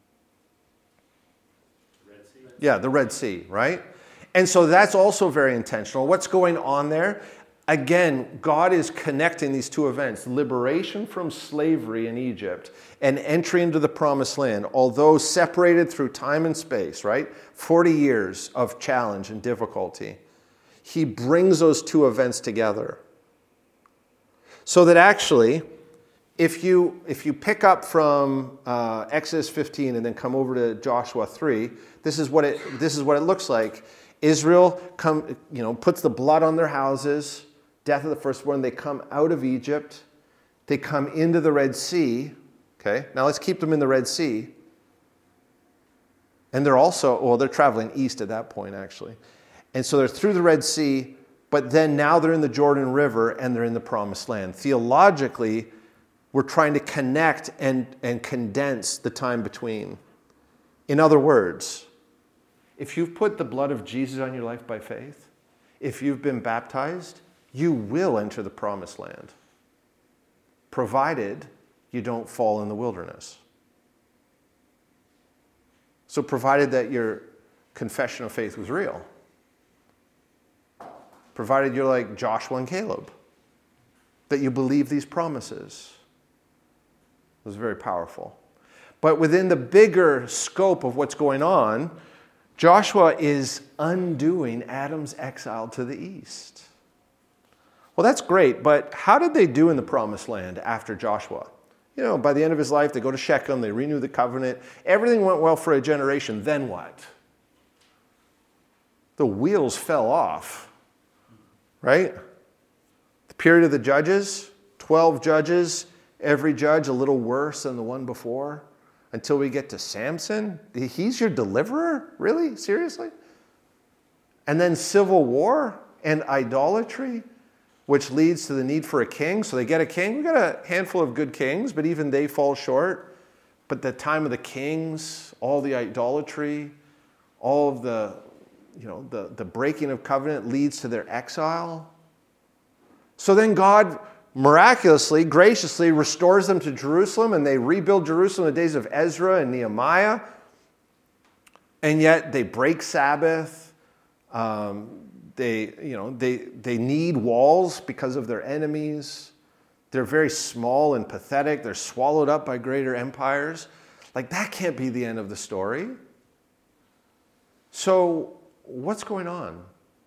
Red Sea.
Yeah, the Red Sea, right? And so that's also very intentional. What's going on there? again, God is connecting these two events, liberation from slavery in Egypt and entry into the promised land, although separated through time and space, right? forty years of challenge and difficulty. He brings those two events together. So that actually, if you if you pick up from uh, Exodus fifteen and then come over to Joshua three, this is what it this is what it looks like. Israel come, you know, puts the blood on their houses, death of the firstborn. They come out of Egypt. They come into the Red Sea. Okay, now let's keep them in the Red Sea. And they're also, well, they're traveling east at that point, actually. And so they're through the Red Sea, but then now they're in the Jordan River and they're in the Promised Land. Theologically, we're trying to connect and, and condense the time between. In other words, if you've put the blood of Jesus on your life by faith, if you've been baptized, you will enter the Promised Land, provided you don't fall in the wilderness. So provided that your confession of faith was real. Provided you're like Joshua and Caleb, that you believe these promises. It was very powerful. But within the bigger scope of what's going on, Joshua is undoing Adam's exile to the east. Well, that's great, but how did they do in the Promised Land after Joshua? You know, by the end of his life, they go to Shechem, they renew the covenant. Everything went well for a generation. Then what? The wheels fell off, right? The period of the judges, twelve judges, every judge a little worse than the one before. Until we get to Samson? He's your deliverer? Really? Seriously? And then civil war and idolatry, which leads to the need for a king. So they get a king. We've got a handful of good kings, but even they fall short. But the time of the kings, all the idolatry, all of the, you know, the, the breaking of covenant leads to their exile. So then God miraculously, graciously restores them to Jerusalem, and they rebuild Jerusalem in the days of Ezra and Nehemiah. And yet they break Sabbath. Um, they, you know, they they need walls because of their enemies. They're very small and pathetic. They're swallowed up by greater empires. Like, that can't be the end of the story. So what's going on?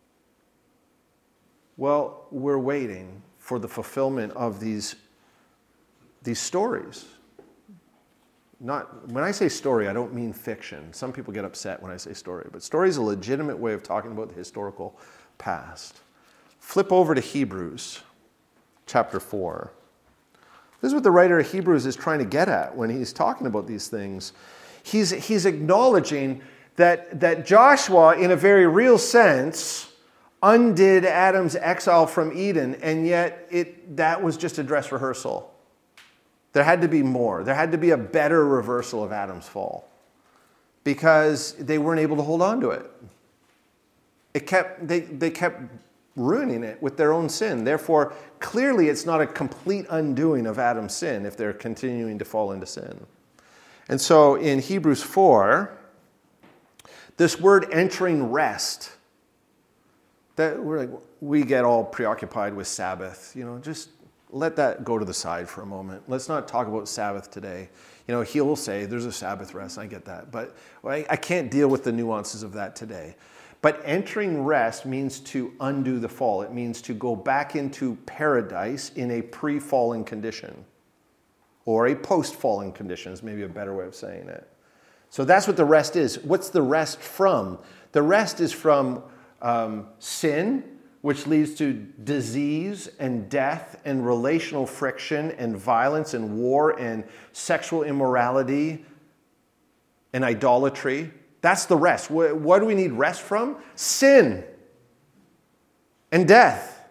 Well, we're waiting for the fulfillment of these, these stories. Not, when I say story, I don't mean fiction. Some people get upset when I say story, but story is a legitimate way of talking about the historical past. Flip over to Hebrews chapter four. This is what the writer of Hebrews is trying to get at when he's talking about these things. He's, he's acknowledging that, that Joshua, in a very real sense, undid Adam's exile from Eden, and yet it that was just a dress rehearsal. There had to be more. There had to be a better reversal of Adam's fall, because they weren't able to hold on to it. It kept they, they kept ruining it with their own sin. Therefore, clearly it's not a complete undoing of Adam's sin if they're continuing to fall into sin. And so in Hebrews four, this word entering rest, that we're like, we get all preoccupied with Sabbath. You know, just let that go to the side for a moment. Let's not talk about Sabbath today. You know, he'll say there's a Sabbath rest. I get that. But I, I can't deal with the nuances of that today. But entering rest means to undo the fall. It means to go back into paradise in a pre-falling condition, or a post-falling condition is maybe a better way of saying it. So that's what the rest is. What's the rest from? The rest is from um, sin, which leads to disease and death and relational friction and violence and war and sexual immorality and idolatry. That's the rest. What do we need rest from? Sin and death.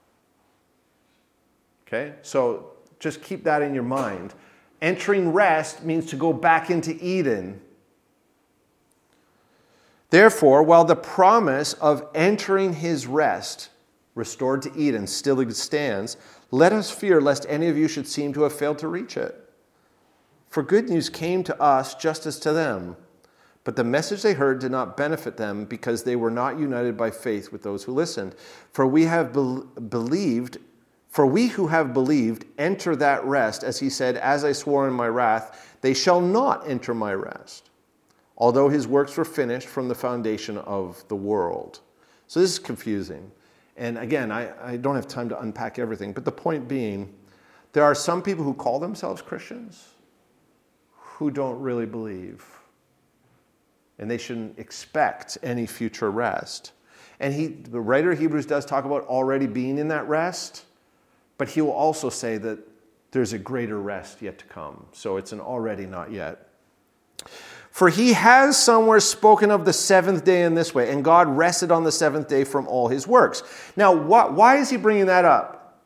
Okay, so just keep that in your mind. Entering rest means to go back into Eden. Therefore, while the promise of entering his rest, restored to Eden, still stands, let us fear lest any of you should seem to have failed to reach it. For good news came to us just as to them. But the message they heard did not benefit them because they were not united by faith with those who listened. For we have be- believed, for we who have believed enter that rest, as he said, as I swore in my wrath, they shall not enter my rest, although his works were finished from the foundation of the world. So this is confusing. And again, I, I don't have time to unpack everything, but the point being, there are some people who call themselves Christians who don't really believe. And they shouldn't expect any future rest. And he, the writer of Hebrews does talk about already being in that rest, but he will also say that there's a greater rest yet to come. So it's an already, not yet. For he has somewhere spoken of the seventh day in this way, and God rested on the seventh day from all his works. Now, wh- why is he bringing that up?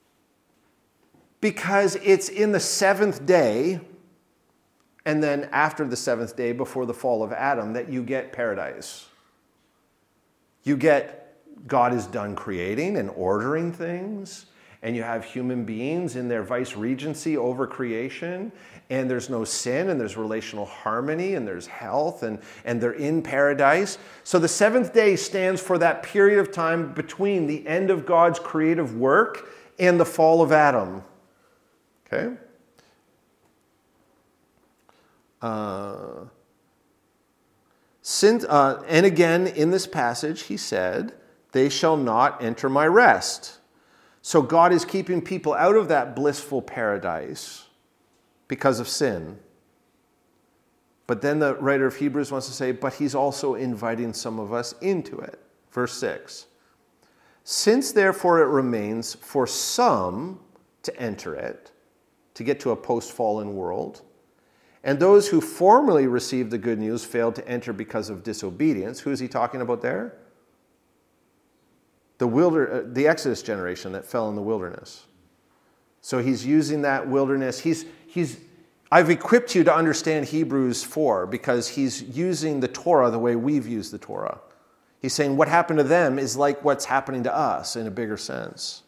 Because it's in the seventh day, and then after the seventh day, before the fall of Adam, that you get paradise. You get God is done creating and ordering things, and you have human beings in their vice-regency over creation, and there's no sin, and there's relational harmony, and there's health, and, and they're in paradise. So the seventh day stands for that period of time between the end of God's creative work and the fall of Adam. Okay? Uh, since, uh, and again, in this passage, he said, they shall not enter my rest. So God is keeping people out of that blissful paradise because of sin. But then the writer of Hebrews wants to say, but he's also inviting some of us into it. Verse six. Since therefore it remains for some to enter it, to get to a post-fallen world, and those who formerly received the good news failed to enter because of disobedience. Who is he talking about there? The wilder, uh, the Exodus generation that fell in the wilderness. So he's using that wilderness. He's, he's, I've equipped you to understand Hebrews four because he's using the Torah the way we've used the Torah. He's saying what happened to them is like what's happening to us in a bigger sense.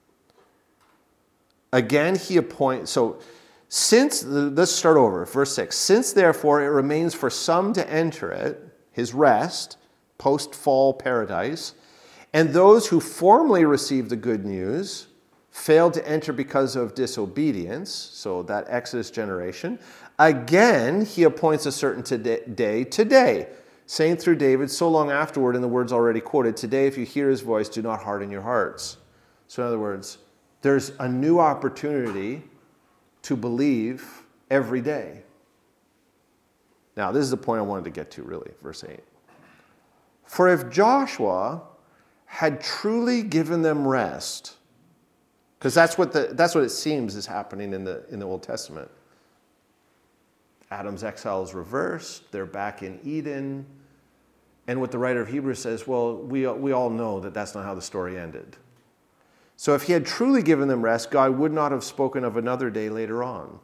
Again, he appoints... So, Since, let's start over, verse six. Since therefore it remains for some to enter it, his rest, post-fall paradise, and those who formerly received the good news failed to enter because of disobedience, so that Exodus generation, again he appoints a certain day today, saying through David so long afterward in the words already quoted, today if you hear his voice, do not harden your hearts. So in other words, there's a new opportunity to believe every day. Now, this is the point I wanted to get to, really, verse eight. For if Joshua had truly given them rest, because that's what the that's what it seems is happening in the in the Old Testament. Adam's exile is reversed, they're back in Eden, and what the writer of Hebrews says, well, we we all know that that's not how the story ended. So if he had truly given them rest, God would not have spoken of another day later on.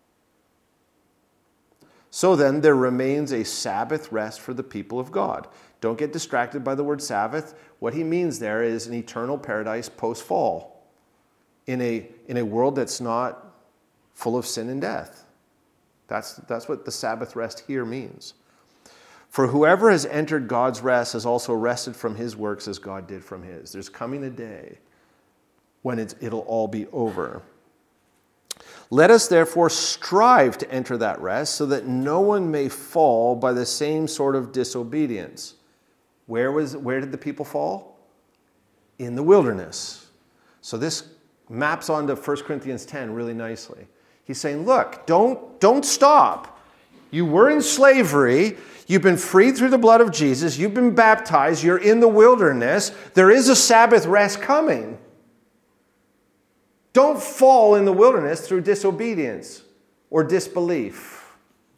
So then there remains a Sabbath rest for the people of God. Don't get distracted by the word Sabbath. What he means there is an eternal paradise post-fall in a, in a world that's not full of sin and death. That's, that's what the Sabbath rest here means. For whoever has entered God's rest has also rested from his works as God did from his. There's coming a day when it's, it'll all be over. Let us therefore strive to enter that rest so that no one may fall by the same sort of disobedience. Where was, where did the people fall? In the wilderness. So this maps onto First Corinthians ten really nicely. He's saying, look, don't, don't stop. You were in slavery. You've been freed through the blood of Jesus. You've been baptized. You're in the wilderness. There is a Sabbath rest coming. Don't fall in the wilderness through disobedience or disbelief.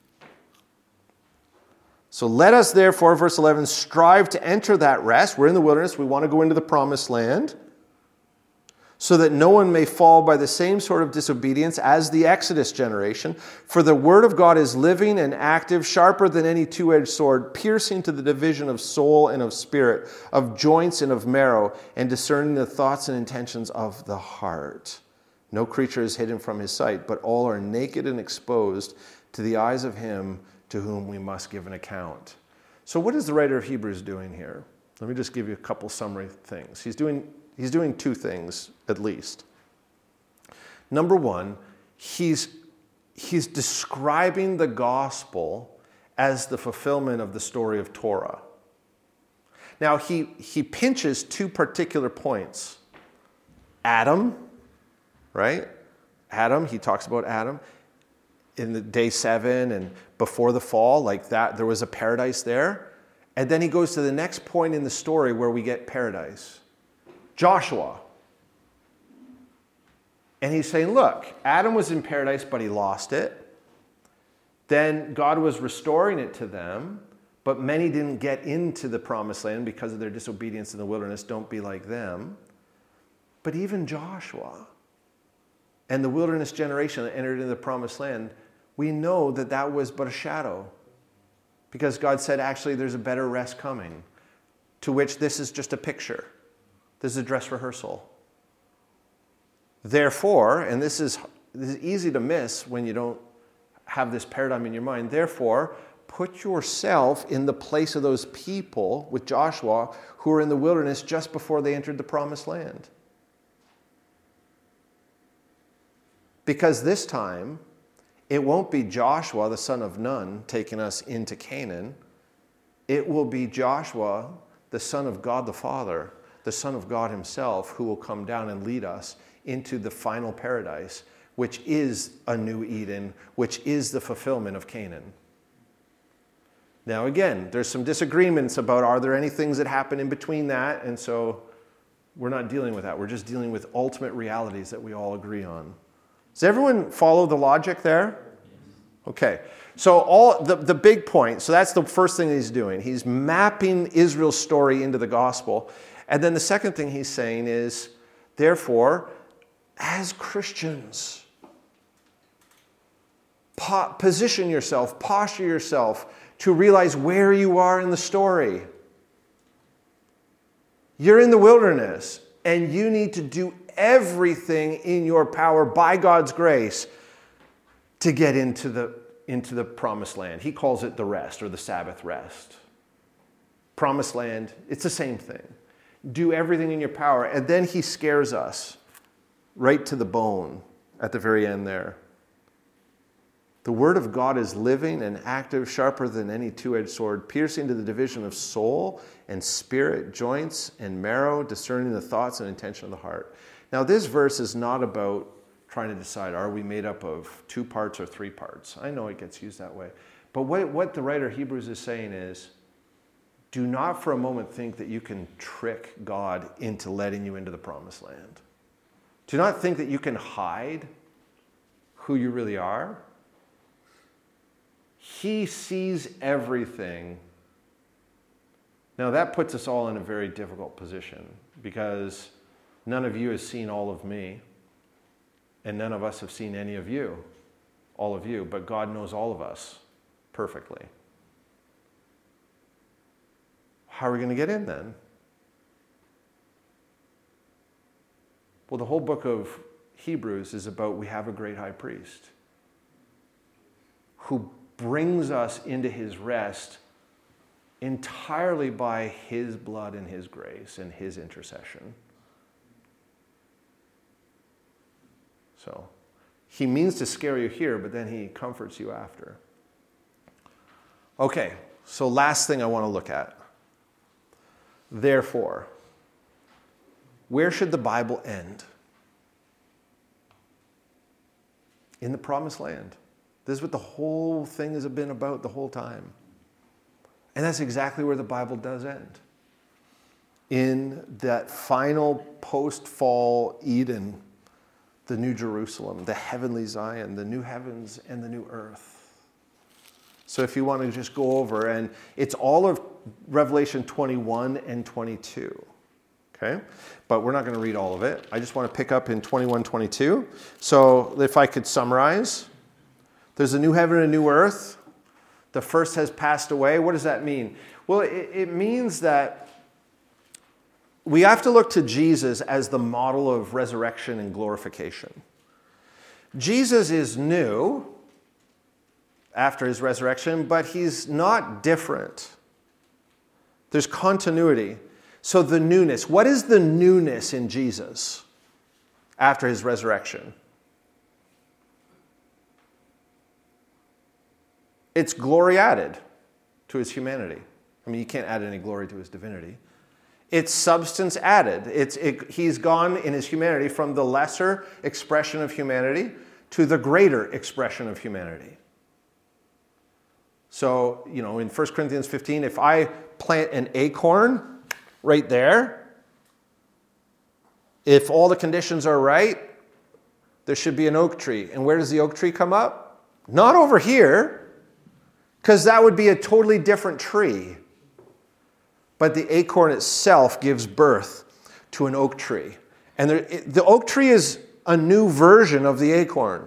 So let us therefore, verse eleven, strive to enter that rest. We're in the wilderness. We want to go into the promised land. So that no one may fall by the same sort of disobedience as the Exodus generation. For the word of God is living and active, sharper than any two-edged sword, piercing to the division of soul and of spirit, of joints and of marrow, and discerning the thoughts and intentions of the heart. No creature is hidden from his sight, but all are naked and exposed to the eyes of him to whom we must give an account. So what is the writer of Hebrews doing here? Let me just give you a couple summary things. He's doing, he's doing two things at least. Number one, he's, he's describing the gospel as the fulfillment of the story of Torah. Now, he, he pinches two particular points. Adam, right? Adam, he talks about Adam in the day seven and before the fall, like that, there was a paradise there. And then he goes to the next point in the story where we get paradise. Joshua. And he's saying, look, Adam was in paradise, but he lost it. Then God was restoring it to them, but many didn't get into the promised land because of their disobedience in the wilderness. Don't be like them. But even Joshua and the wilderness generation that entered into the promised land, we know that that was but a shadow. Because God said, actually, there's a better rest coming. To which this is just a picture. This is a dress rehearsal. Therefore, and this is, this is easy to miss when you don't have this paradigm in your mind. Therefore, put yourself in the place of those people with Joshua who were in the wilderness just before they entered the promised land. Because this time, it won't be Joshua, the son of Nun, taking us into Canaan. It will be Joshua, the son of God the Father, the Son of God himself, who will come down and lead us into the final paradise, which is a new Eden, which is the fulfillment of Canaan. Now again, there's some disagreements about are there any things that happen in between that, and so we're not dealing with that. We're just dealing with ultimate realities that we all agree on. Does everyone follow the logic there? Okay. So all the, the big point, so that's the first thing he's doing. He's mapping Israel's story into the gospel. And then the second thing he's saying is, therefore, as Christians, po- position yourself, posture yourself to realize where you are in the story. You're in the wilderness, and you need to do everything in your power by God's grace to get into the, into the promised land. He calls it the rest or the Sabbath rest. Promised land, it's the same thing. Do everything in your power. And then he scares us right to the bone at the very end there. The word of God is living and active, sharper than any two-edged sword, piercing to the division of soul and spirit, joints and marrow, discerning the thoughts and intention of the heart. Now, this verse is not about trying to decide, are we made up of two parts or three parts? I know it gets used that way. But what, what the writer of Hebrews is saying is, do not for a moment think that you can trick God into letting you into the promised land. Do not think that you can hide who you really are. He sees everything. Now that puts us all in a very difficult position because none of you has seen all of me, and none of us have seen any of you, all of you, but God knows all of us perfectly. How are we going to get in then? Well, the whole book of Hebrews is about we have a great high priest who brings us into his rest entirely by his blood and his grace and his intercession. So he means to scare you here, but then he comforts you after. Okay, so last thing I want to look at. Therefore, where should the Bible end? In the promised land. This is what the whole thing has been about the whole time. And that's exactly where the Bible does end. In that final post-fall Eden, the New Jerusalem, the heavenly Zion, the new heavens and the new earth. So if you want to just go over, and it's all of Revelation twenty-one and twenty-two. Okay? But we're not going to read all of it. I just want to pick up in twenty-one, twenty-two. So if I could summarize, there's a new heaven and a new earth. The first has passed away. What does that mean? Well, it, it means that we have to look to Jesus as the model of resurrection and glorification. Jesus is new, after his resurrection, but he's not different. There's continuity. So the newness. What is the newness in Jesus after his resurrection? It's glory added to his humanity. I mean, you can't add any glory to his divinity. It's substance added. It's, it, he's gone in his humanity from the lesser expression of humanity to the greater expression of humanity. So, you know, in First Corinthians fifteen, if I plant an acorn right there, if all the conditions are right, there should be an oak tree. And where does the oak tree come up? Not over here, because that would be a totally different tree. But the acorn itself gives birth to an oak tree. And there, it, the oak tree is a new version of the acorn.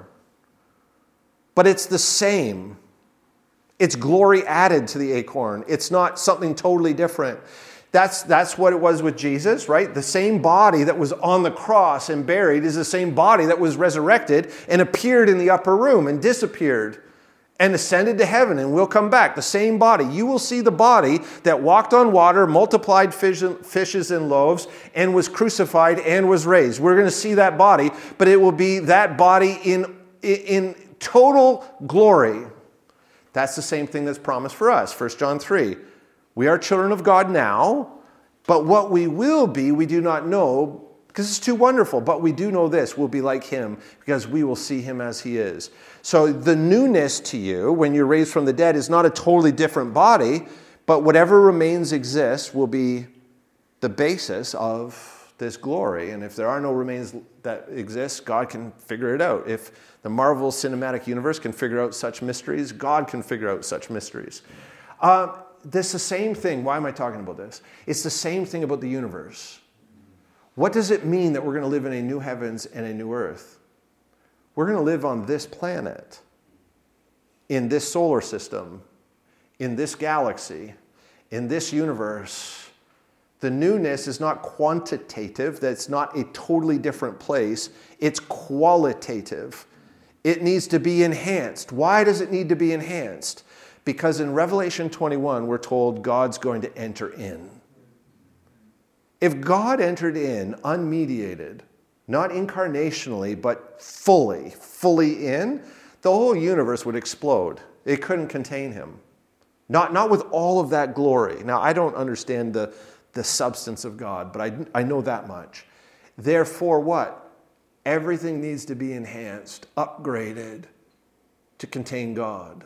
But it's the same. It's glory added to the acorn. It's not something totally different. That's, that's what it was with Jesus, right? The same body that was on the cross and buried is the same body that was resurrected and appeared in the upper room and disappeared and ascended to heaven and will come back. The same body. You will see the body that walked on water, multiplied fish, fishes and loaves, and was crucified and was raised. We're going to see that body, but it will be that body in, in total glory. That's the same thing that's promised for us. First John three. We are children of God now, but what we will be, we do not know, because it's too wonderful. But we do know this, we'll be like him, because we will see him as he is. So the newness to you, when you're raised from the dead, is not a totally different body, but whatever remains exists will be the basis of this glory. And if there are no remains that exist, God can figure it out. If the Marvel Cinematic Universe can figure out such mysteries, God can figure out such mysteries. Uh, This is the same thing. Why am I talking about this? It's the same thing about the universe. What does it mean that we're going to live in a new heavens and a new earth? We're going to live on this planet, in this solar system, in this galaxy, in this universe. The newness is not quantitative. That's not a totally different place. It's qualitative. It needs to be enhanced. Why does it need to be enhanced? Because in Revelation twenty-one, we're told God's going to enter in. If God entered in unmediated, not incarnationally, but fully, fully in, the whole universe would explode. It couldn't contain him. Not, not with all of that glory. Now, I don't understand the, the substance of God, but I, I know that much. Therefore, what? Everything needs to be enhanced, upgraded to contain God.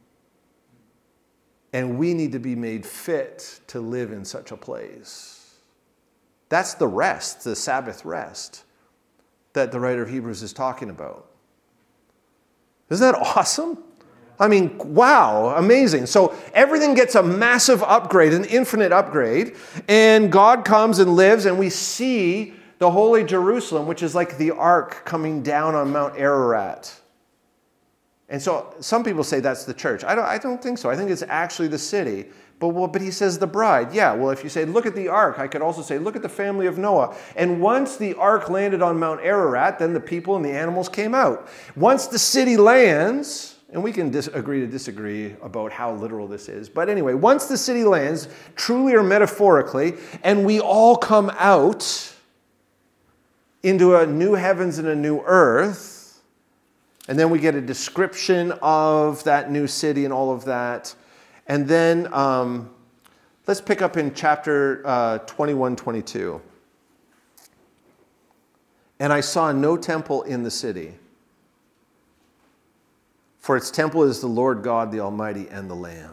And we need to be made fit to live in such a place. That's the rest, the Sabbath rest, that the writer of Hebrews is talking about. Isn't that awesome? I mean, wow, amazing. So everything gets a massive upgrade, an infinite upgrade, and God comes and lives, and we see the holy Jerusalem, which is like the ark coming down on Mount Ararat. And so some people say that's the church. I don't, I don't think so. I think it's actually the city. But, well, but he says the bride. Yeah, well, if you say, look at the ark, I could also say, look at the family of Noah. And once the ark landed on Mount Ararat, then the people and the animals came out. Once the city lands, and we can dis- agree to disagree about how literal this is. But anyway, once the city lands, truly or metaphorically, and we all come out into a new heavens and a new earth, and then we get a description of that new city and all of that. And then um, let's pick up in chapter uh, twenty-one, twenty-two. And I saw no temple in the city, for its temple is the Lord God, the Almighty, and the Lamb.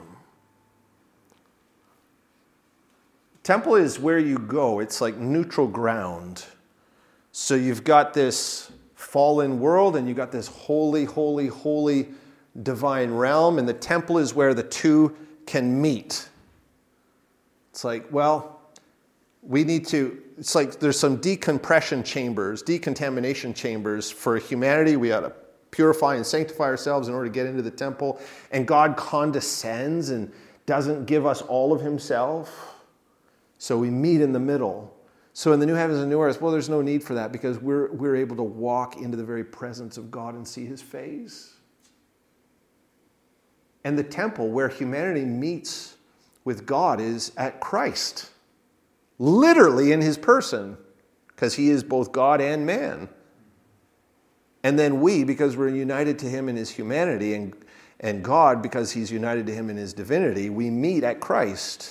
Temple is where you go. It's like neutral ground. So you've got this fallen world, and you got this holy, holy, holy divine realm, and the temple is where the two can meet. It's like, well, we need to, it's like there's some decompression chambers, decontamination chambers for humanity. We got to purify and sanctify ourselves in order to get into the temple, and God condescends and doesn't give us all of himself. So we meet in the middle. So in the new heavens and new earth, well, there's no need for that because we're, we're able to walk into the very presence of God and see his face. And the temple where humanity meets with God is at Christ, literally in his person, because he is both God and man. And then we, because we're united to him in his humanity, and, and God, because he's united to him in his divinity, we meet at Christ.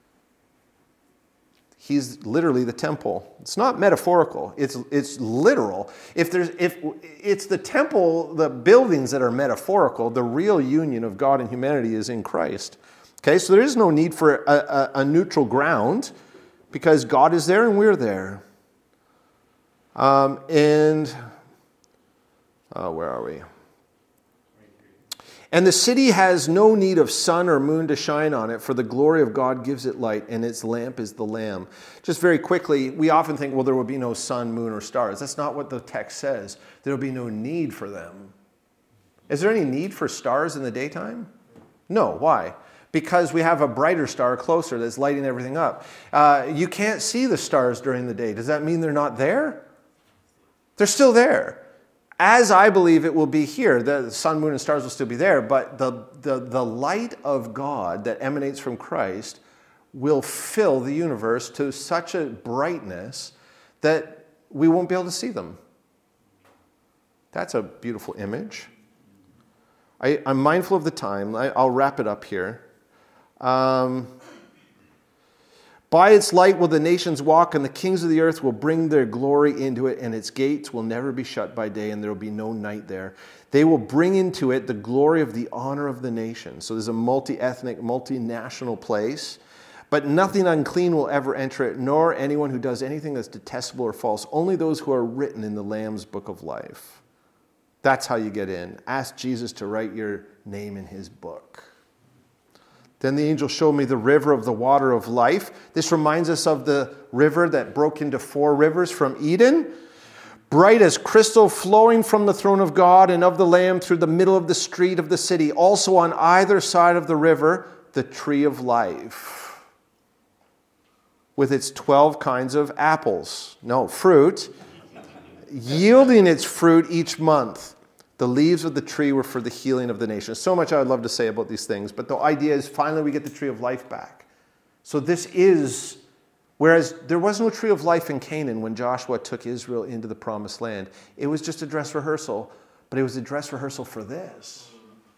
He's literally the temple. It's not metaphorical. It's it's literal. If there's if it's the temple, the buildings that are metaphorical, the real union of God and humanity is in Christ. Okay, so there is no need for a, a, a neutral ground because God is there and we're there. Um, and uh, where are we? And the city has no need of sun or moon to shine on it, for the glory of God gives it light, and its lamp is the Lamb. Just very quickly, we often think, well, there will be no sun, moon, or stars. That's not what the text says. There will be no need for them. Is there any need for stars in the daytime? No. Why? Because we have a brighter star closer that's lighting everything up. Uh, you can't see the stars during the day. Does that mean they're not there? They're still there. As I believe it will be here, the sun, moon, and stars will still be there, but the, the, the light of God that emanates from Christ will fill the universe to such a brightness that we won't be able to see them. That's a beautiful image. I, I'm mindful of the time. I, I'll wrap it up here. Um, By its light will the nations walk, and the kings of the earth will bring their glory into it, and its gates will never be shut by day, and there will be no night there. They will bring into it the glory of the honor of the nations. So there's a multi-ethnic, multinational place. But nothing unclean will ever enter it, nor anyone who does anything that's detestable or false. Only those who are written in the Lamb's book of life. That's how you get in. Ask Jesus to write your name in his book. Then the angel showed me the river of the water of life. This reminds us of the river that broke into four rivers from Eden. Bright as crystal, flowing from the throne of God and of the Lamb through the middle of the street of the city. Also on either side of the river, the tree of life, with its twelve kinds of apples. No, fruit. Yielding its fruit each month. The leaves of the tree were for the healing of the nations. So much I would love to say about these things, but the idea is finally we get the tree of life back. So this is, whereas there was no tree of life in Canaan when Joshua took Israel into the promised land. It was just a dress rehearsal, but it was a dress rehearsal for this.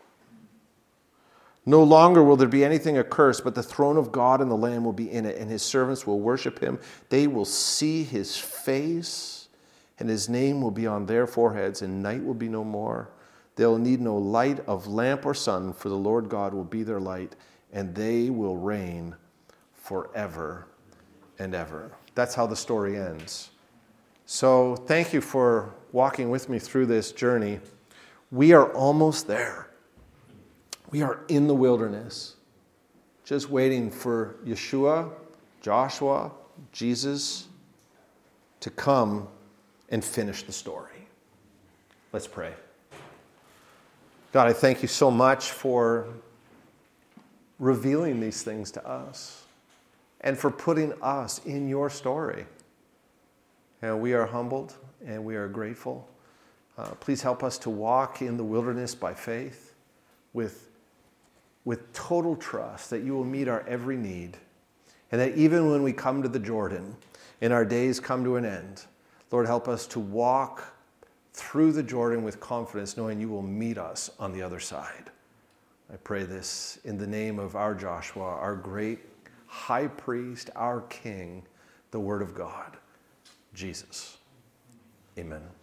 No longer will there be anything accursed, but the throne of God and the Lamb will be in it, and his servants will worship him. They will see his face, and his name will be on their foreheads, and night will be no more. They'll need no light of lamp or sun, for the Lord God will be their light, and they will reign forever and ever. That's how the story ends. So thank you for walking with me through this journey. We are almost there. We are in the wilderness, just waiting for Yeshua, Joshua, Jesus to come and finish the story. Let's pray. God, I thank you so much for revealing these things to us and for putting us in your story. And we are humbled and we are grateful. Uh, please help us to walk in the wilderness by faith with, with total trust that you will meet our every need, and that even when we come to the Jordan and our days come to an end, Lord, help us to walk through the Jordan with confidence, knowing you will meet us on the other side. I pray this in the name of our Joshua, our great high priest, our King, the Word of God, Jesus. Amen.